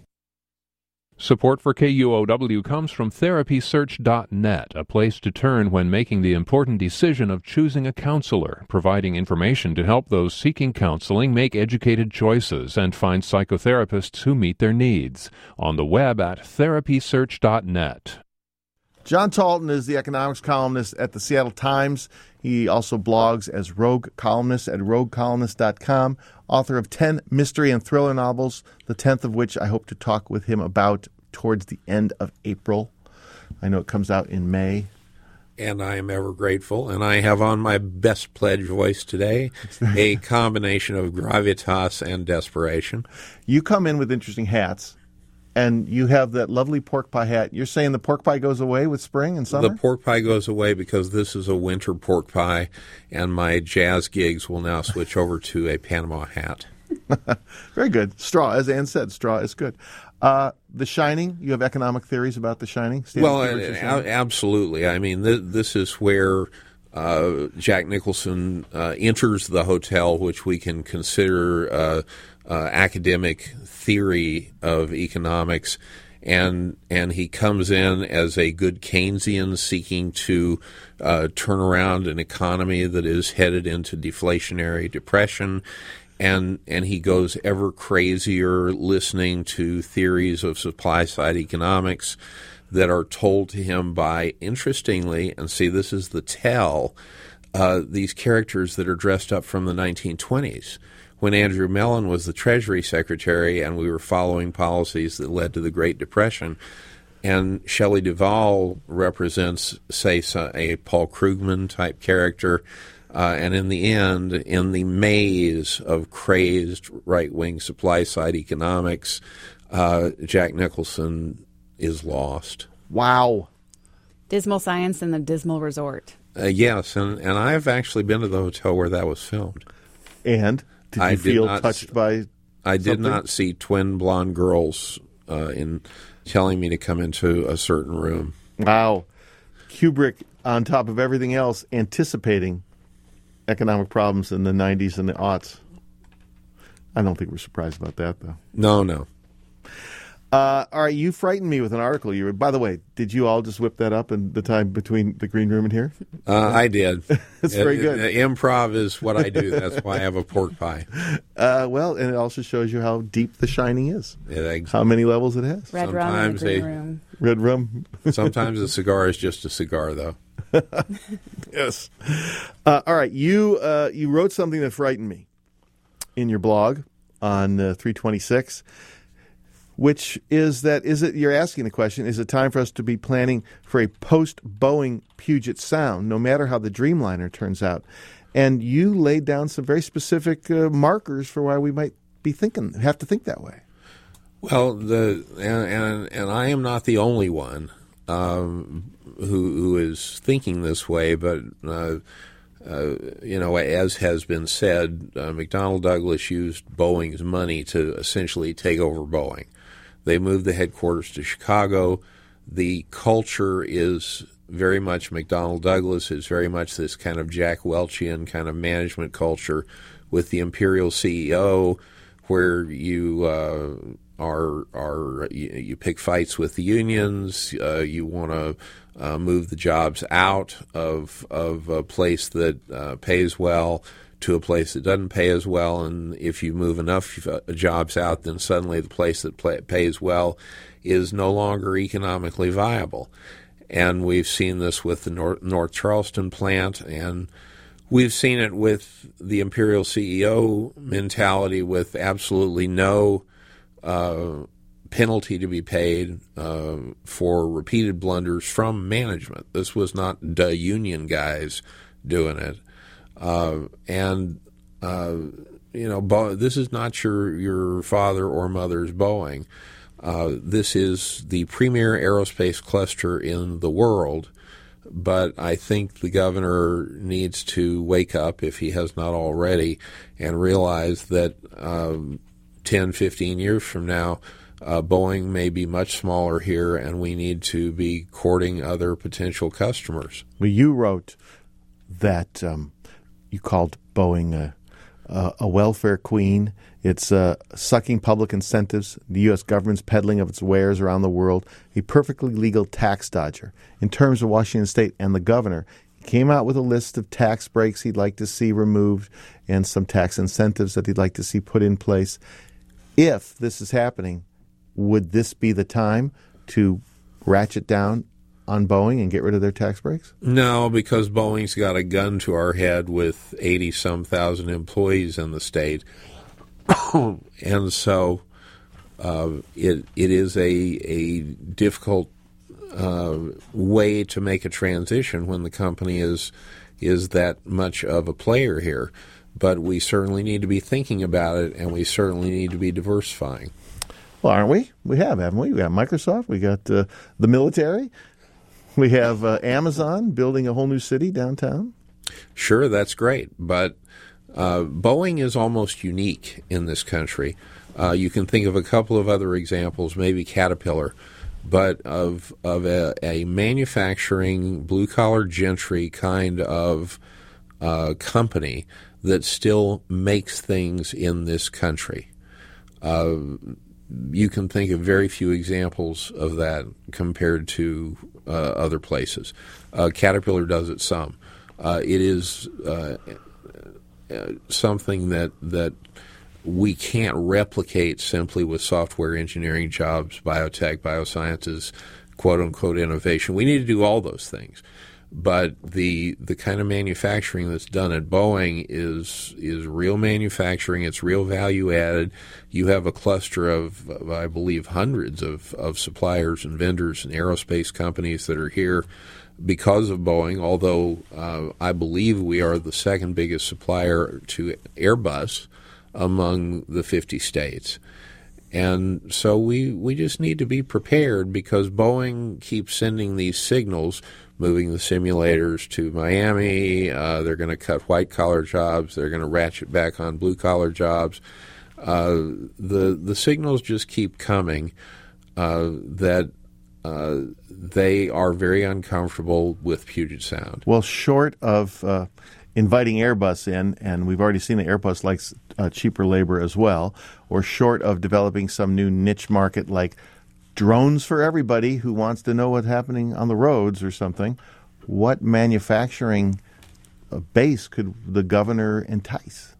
Support for K U O W comes from therapy search dot net, a place to turn when making the important decision of choosing a counselor, providing information to help those seeking counseling make educated choices and find psychotherapists who meet their needs. On the web at therapy search dot net. John Talton is the economics columnist at the Seattle Times. He also blogs as Rogue Columnist at rogue columnist dot com, author of ten mystery and thriller novels, the tenth of which I hope to talk with him about towards the end of April. I know it comes out in May. And I am ever grateful. And I have on my best pledge voice today a combination of gravitas and desperation. You come in with interesting hats. And you have that lovely pork pie hat. You're saying the pork pie goes away with spring and summer? The pork pie goes away because this is a winter pork pie, and my jazz gigs will now switch over to a Panama hat. Very good. Straw, as Ann said, straw is good. Uh, The Shining, you have economic theories about The Shining? Stanley Well, Kubrick's uh, a- absolutely. I mean, th- this is where uh, Jack Nicholson uh, enters the hotel, which we can consider uh, uh, academic theory of economics, and and he comes in as a good Keynesian seeking to uh, turn around an economy that is headed into deflationary depression, and and he goes ever crazier listening to theories of supply-side economics that are told to him by, interestingly, and see, this is the tell, uh, these characters that are dressed up from the nineteen twenties. When Andrew Mellon was the Treasury Secretary and we were following policies that led to the Great Depression. And Shelley Duvall represents, say, a Paul Krugman type character. Uh, and in the end, in the maze of crazed right-wing supply-side economics, uh, Jack Nicholson is lost. Wow. Dismal Science and the Dismal Resort. Uh, yes, and, and I've actually been to the hotel where that was filmed. And? Did you I feel did not, touched by I did something? not see twin blonde girls uh, in telling me to come into a certain room. Wow. Kubrick, on top of everything else, anticipating economic problems in the nineties and the aughts. I don't think we're surprised about that, though. No, no. Uh, all right, you frightened me with an article. You were, by the way, did you all just whip that up in the time between the green room and here? Uh, I did. It's very it, good. It, improv is what I do. That's why I have a pork pie. Uh, well, and it also shows you how deep The Shining is. It, ex- how many levels it has. Red rum in the green room. Red rum. Sometimes a cigar is just a cigar, though. Yes. Uh, all right, you uh, you wrote something that frightened me in your blog on uh, three twenty-six. Which is that, is it, you're asking the question, is it time for us to be planning for a post-Boeing Puget Sound, no matter how the Dreamliner turns out? And you laid down some very specific uh, markers for why we might be thinking, have to think that way. Well, the and and, and I am not the only one um, who who is thinking this way, but uh, uh, you know, as has been said, uh, McDonnell Douglas used Boeing's money to essentially take over Boeing. They moved the headquarters to Chicago. The culture is very much McDonnell Douglas, is very much this kind of Jack Welchian kind of management culture with the imperial C E O, where you uh, are are you, you pick fights with the unions. Uh, you want to uh, move the jobs out of of a place that uh, pays well to a place that doesn't pay as well, and if you move enough uh, jobs out, then suddenly the place that play, pays well is no longer economically viable. And we've seen this with the North, North Charleston plant, and we've seen it with the imperial C E O mentality with absolutely no uh, penalty to be paid uh, for repeated blunders from management. This was not the union guys doing it. Uh, and, uh, you know, Bo- this is not your, your father or mother's Boeing. Uh, this is the premier aerospace cluster in the world, but I think the governor needs to wake up, if he has not already, and realize that um, ten, fifteen years from now, uh, Boeing may be much smaller here, and we need to be courting other potential customers. Well, you wrote that um, you called Boeing a, a, a welfare queen. It's uh, sucking public incentives, the U S government's peddling of its wares around the world, a perfectly legal tax dodger. In terms of Washington State and the governor, he came out with a list of tax breaks he'd like to see removed and some tax incentives that he'd like to see put in place. If this is happening, would this be the time to ratchet down on Boeing and get rid of their tax breaks? No, because Boeing's got a gun to our head with eighty-some thousand employees in the state. And so uh, it it is a a difficult uh, way to make a transition when the company is is that much of a player here. But we certainly need to be thinking about it, and we certainly need to be diversifying. Well, aren't we? We have, haven't we? We got Microsoft. We got uh, the military. We have uh, Amazon building a whole new city downtown. Sure, that's great, but Uh, Boeing is almost unique in this country. Uh, you can think of a couple of other examples, maybe Caterpillar, but of of a, a manufacturing blue-collar gentry kind of uh, company that still makes things in this country. Uh, you can think of very few examples of that compared to uh, other places. Uh, Caterpillar does it some. Uh, it is Uh, Uh, something that that we can't replicate simply with software engineering jobs, biotech, biosciences, quote-unquote innovation. We need to do all those things. But the the kind of manufacturing that's done at Boeing is is real manufacturing. It's real value added. You have a cluster of, of I believe, hundreds of, of suppliers and vendors and aerospace companies that are here because of Boeing, although uh, I believe we are the second biggest supplier to Airbus among the fifty states. And so we, we just need to be prepared because Boeing keeps sending these signals, moving the simulators to Miami. Uh, they're going to cut white-collar jobs. They're going to ratchet back on blue-collar jobs. Uh, the, the signals just keep coming uh, that Uh, they are very uncomfortable with Puget Sound. Well, short of uh, inviting Airbus in, and we've already seen that Airbus likes uh, cheaper labor as well, or short of developing some new niche market like drones for everybody who wants to know what's happening on the roads or something, what manufacturing uh, base could the governor entice?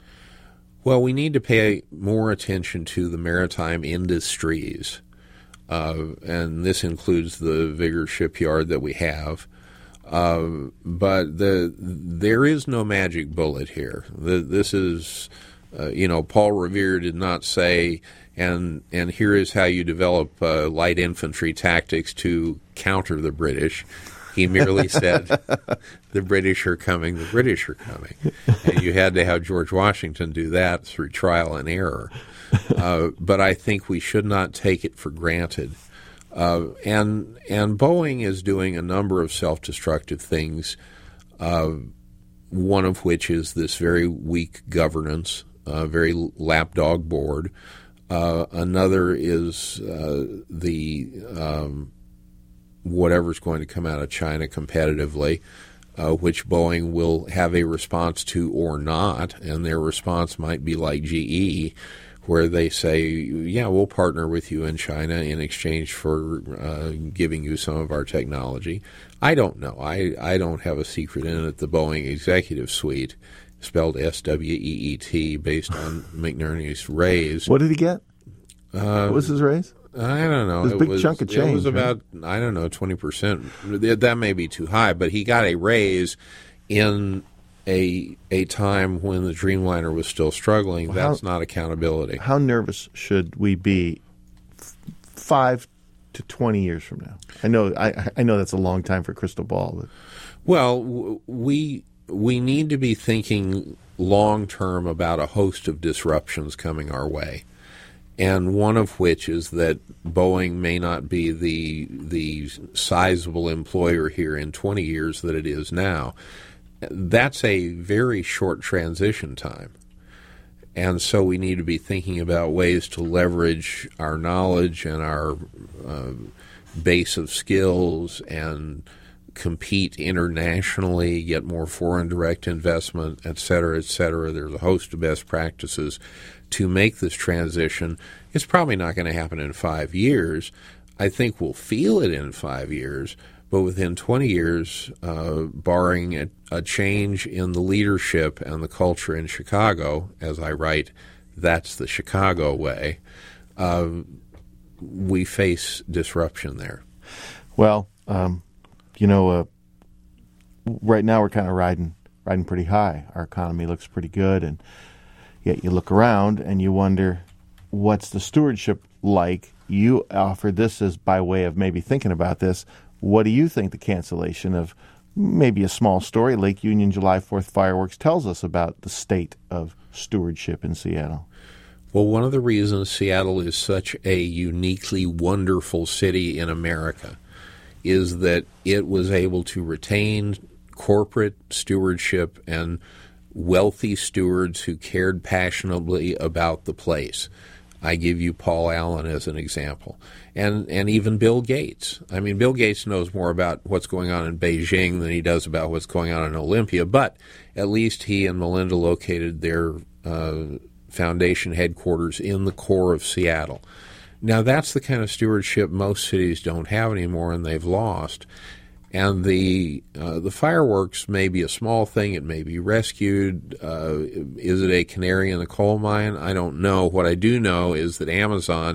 Well, we need to pay more attention to the maritime industries. Uh, and this includes the Vigor shipyard that we have. Uh, but the there is no magic bullet here. The, this is, uh, you know, Paul Revere did not say, and and here is how you develop uh, light infantry tactics to counter the British. He merely said, the British are coming, the British are coming. And you had to have George Washington do that through trial and error. Uh, but I think we should not take it for granted. Uh, and and Boeing is doing a number of self-destructive things. Uh, one of which is this very weak governance, uh, very lapdog board. Uh, another is uh, the um, whatever's going to come out of China competitively, uh, which Boeing will have a response to or not, and their response might be like G E, where they say, yeah, we'll partner with you in China in exchange for uh, giving you some of our technology. I don't know. I, I don't have a secret in it. The Boeing Executive Suite, spelled S W E E T, based on McNerney's raise. What did he get? Uh, what was his raise? I don't know. It was a it big was, chunk of change. It was about, right? I don't know, twenty percent. That may be too high, but he got a raise in a a time when the Dreamliner was still struggling. Well, That's how, not accountability. How nervous should we be f- five to twenty years from now? I know I, I know that's a long time for crystal ball. But. Well, w- we we need to be thinking long term about a host of disruptions coming our way. And one of which is that Boeing may not be the the sizable employer here in twenty years that it is now. That's a very short transition time. And so we need to be thinking about ways to leverage our knowledge and our uh, base of skills and compete internationally, get more foreign direct investment, et cetera, et cetera. There's a host of best practices to make this transition. It's probably not going to happen in five years. I think we'll feel it in five years, but within twenty years, uh, barring a, a change in the leadership and the culture in Chicago, as I write, that's the Chicago way, uh, we face disruption there. Well, um, you know, uh, right now we're kind of riding riding pretty high. Our economy looks pretty good, and yet you look around and you wonder, what's the stewardship like? You offered this as by way of maybe thinking about this. What do you think the cancellation of maybe a small story, Lake Union July fourth fireworks, tells us about the state of stewardship in Seattle? Well, one of the reasons Seattle is such a uniquely wonderful city in America is that it was able to retain corporate stewardship and wealthy stewards who cared passionately about the place. I give you Paul Allen as an example. And and even Bill Gates. I mean, Bill Gates knows more about what's going on in Beijing than he does about what's going on in Olympia, but at least he and Melinda located their uh, foundation headquarters in the core of Seattle. Now, that's the kind of stewardship most cities don't have anymore, and they've lost. And the uh, the fireworks may be a small thing. It may be rescued. Uh, is it a canary in the coal mine? I don't know. What I do know is that Amazon,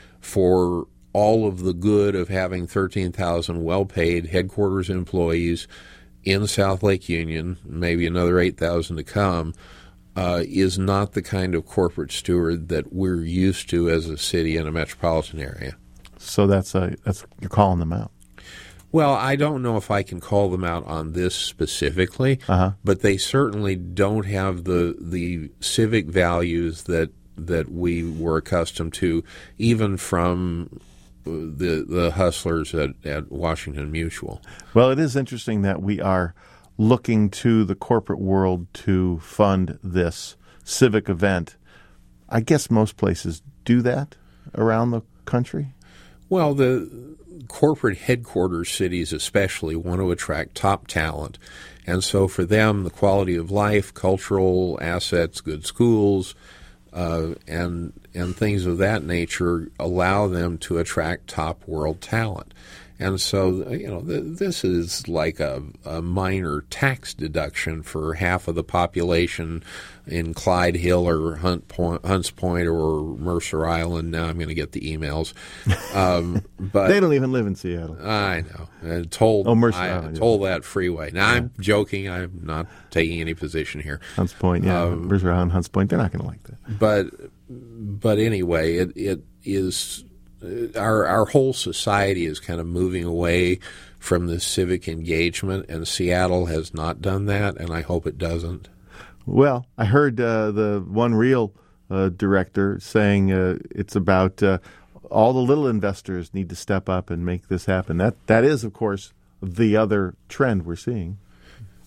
for all of the good of having thirteen thousand well-paid headquarters employees in South Lake Union, maybe another eight thousand to come, uh, is not the kind of corporate steward that we're used to as a city in a metropolitan area. So that's a, that's you're calling them out. Well, I don't know if I can call them out on this specifically, uh-huh. but they certainly don't have the the civic values that that we were accustomed to, even from the the hustlers at, at Washington Mutual. Well, it is interesting that we are looking to the corporate world to fund this civic event. I guess most places do that around the country. Well, the corporate headquarters cities especially want to attract top talent. And so for them, the quality of life, cultural assets, good schools, uh, and and things of that nature allow them to attract top world talent. And so, you know, th- this is like a, a minor tax deduction for half of the population in Clyde Hill or Hunt Point, Hunts Point or Mercer Island. Now I'm going to get the emails. Um, but they don't even live in Seattle. I know. I told, oh, Mercer I Island. told that freeway. Now, yeah. I'm joking. I'm not taking any position here. Hunts Point, yeah. Um, Mercer Island, Hunts Point, they're not going to like that. But, but anyway, it it is... Our our whole society is kind of moving away from this civic engagement, and Seattle has not done that, and I hope it doesn't. Well, I heard uh, the One Real uh, director saying uh, it's about uh, all the little investors need to step up and make this happen. That that is, of course, the other trend we're seeing.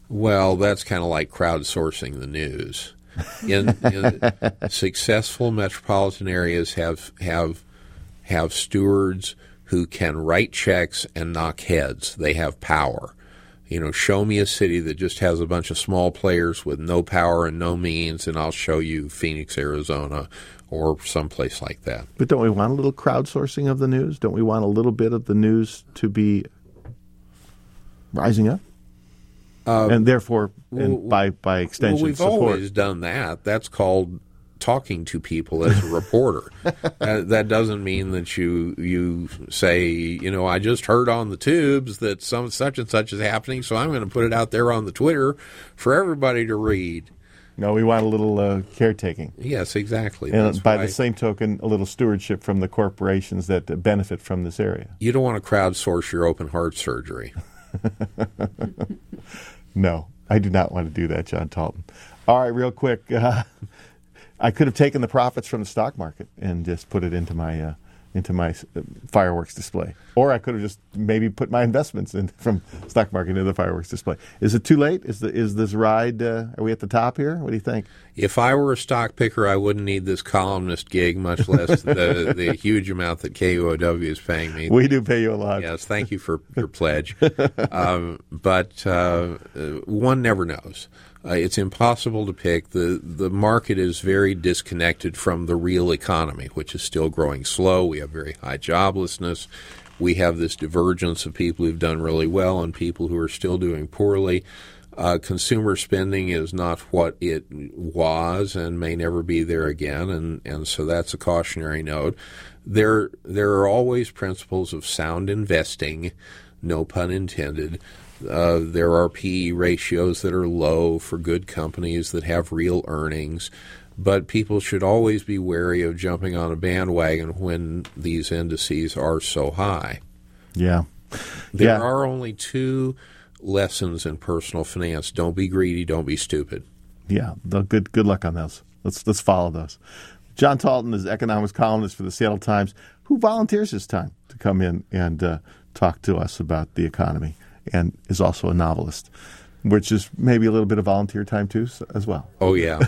Well, that's kind of like crowdsourcing the news. In, in successful metropolitan areas have have have stewards who can write checks and knock heads. They have power. You know, show me a city that just has a bunch of small players with no power and no means, and I'll show you Phoenix, Arizona, or someplace like that. But don't we want a little crowdsourcing of the news? Don't we want a little bit of the news to be rising up? Uh, and therefore, and well, by, by extension, well, we've support. always done that. That's called talking to people as a reporter. uh, that doesn't mean that you you say, you know, I just heard on the tubes that some such and such is happening, so I'm going to put it out there on the Twitter for everybody to read. No, we want a little uh, caretaking. Yes, exactly. And That's by why the same token, a little stewardship from the corporations that uh, benefit from this area. You don't want to crowdsource your open heart surgery. No, I do not want to do that, John Talton. All right, real quick. Uh, I could have taken the profits from the stock market and just put it into my uh, into my uh, fireworks display. Or I could have just maybe put my investments in from stock market into the fireworks display. Is it too late? Is the is this ride, uh, are we at the top here? What do you think? If I were a stock picker, I wouldn't need this columnist gig, much less the, the huge amount that K U O W is paying me. We do pay you a lot. Yes, thank you for your pledge. um, but uh, one never knows. Uh, it's impossible to pick. The the market is very disconnected from the real economy, which is still growing slow. We have very high joblessness. We have this divergence of people who've done really well and people who are still doing poorly. Uh, consumer spending is not what it was and may never be there again, and, and so that's a cautionary note. There there are always principles of sound investing, no pun intended. Uh, there are P E ratios that are low for good companies that have real earnings, but people should always be wary of jumping on a bandwagon when these indices are so high. Yeah. There yeah. are only two lessons in personal finance. Don't be greedy, don't be stupid. Yeah, the, good good luck on those. Let's let's follow those. John Talton is economics columnist for the Seattle Times, who volunteers his time to come in and uh, talk to us about the economy, and is also a novelist, which is maybe a little bit of volunteer time too as well. Oh, yeah.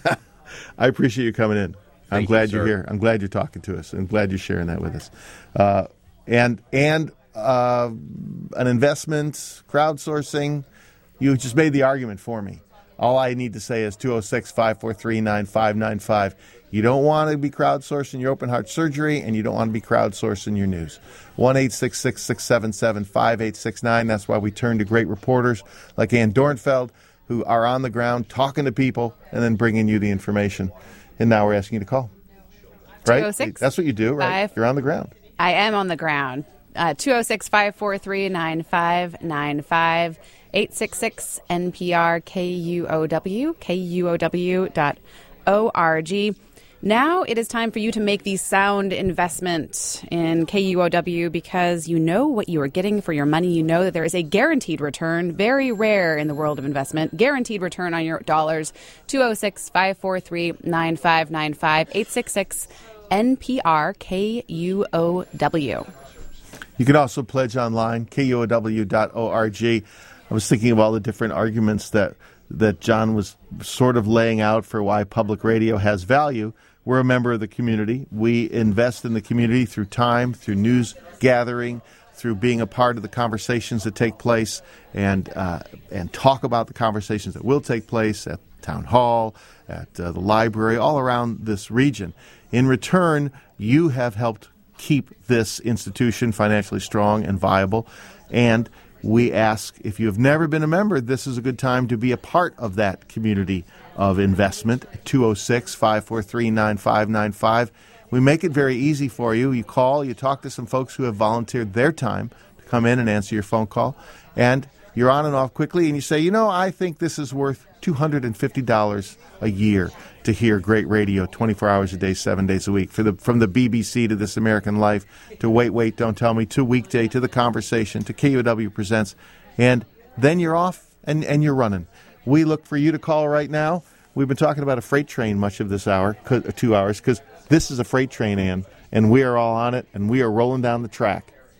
I appreciate you coming in. I'm Thank glad you, you're sir. here. I'm glad you're talking to us. I'm glad you're sharing that with us. Uh, and and uh, an investment, crowdsourcing, you just made the argument for me. All I need to say is two oh six, five four three, nine five nine five. You don't want to be crowdsourcing your open heart surgery, and you don't want to be crowdsourcing your news. one eight six six, six seven seven, five eight six nine. That's why we turn to great reporters like Ann Dornfeld, who are on the ground talking to people and then bringing you the information. And now we're asking you to call. Right? two oh six, That's what you do, right? five You're on the ground. I am on the ground. Uh, two oh six, five four three, nine five nine five, eight six six N P R K U O W, K U O W dot O R G. Now it is time for you to make the sound investment in K U O W because you know what you are getting for your money. You know that there is a guaranteed return, very rare in the world of investment, guaranteed return on your dollars. two oh six, five four three, nine five nine five, eight six six N P R K U O W. You can also pledge online, K U O W dot org. I was thinking of all the different arguments that that John was sort of laying out for why public radio has value. We're a member of the community. We invest in the community through time, through news gathering, through being a part of the conversations that take place, and uh, and talk about the conversations that will take place at town hall, at uh, the library, all around this region. In return, you have helped keep this institution financially strong and viable, and we ask, if you have never been a member, this is a good time to be a part of that community of investment. two oh six, five four three, nine five nine five. We make it very easy for you. You call, you talk to some folks who have volunteered their time to come in and answer your phone call, and you're on and off quickly, and you say, you know, I think this is worth two hundred fifty dollars a year to hear great radio twenty-four hours a day, seven days a week. For the From the B B C to This American Life to Wait, Wait, Don't Tell Me to Weekday to The Conversation to K U O W Presents. And then you're off and, and you're running. We look for you to call right now. We've been talking about a freight train much of this hour, two hours, because this is a freight train, Ann, and we are all on it, and we are rolling down the track.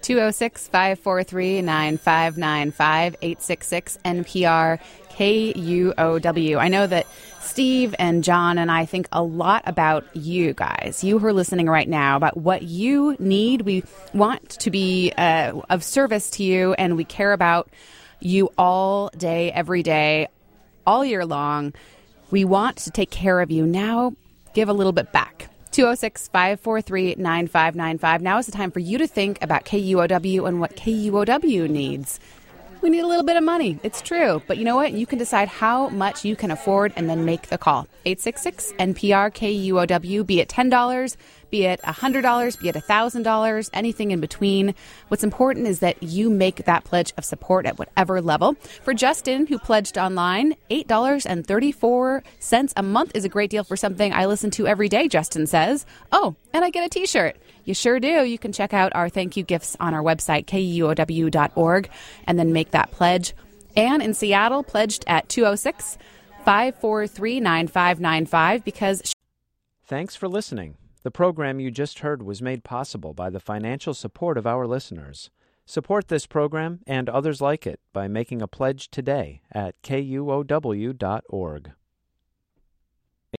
two oh six, five four three, nine five nine five, eight six six N P R K U O W. I know that Steve and John and I think a lot about you guys, you who are listening right now, about what you need. We want to be uh, of service to you, and we care about you all day, every day, all year long. We want to take care of you. Now, give a little bit back. two oh six, five four three, nine five nine five. Now is the time for you to think about K U O W and what K U O W needs. We need a little bit of money. It's true. But you know what? You can decide how much you can afford and then make the call. eight six six N P R K U O W, be it ten dollars, be it one hundred dollars, be it one thousand dollars, anything in between. What's important is that you make that pledge of support at whatever level. For Justin, who pledged online, eight dollars and thirty-four cents a month is a great deal for something I listen to every day, Justin says. Oh, and I get a t-shirt. You sure do. You can check out our thank you gifts on our website, K U O W dot org, and then make that pledge. Anne in Seattle pledged at two oh six, five four three, nine five nine five because... She- Thanks for listening. The program you just heard was made possible by the financial support of our listeners. Support this program and others like it by making a pledge today at K U O W dot org.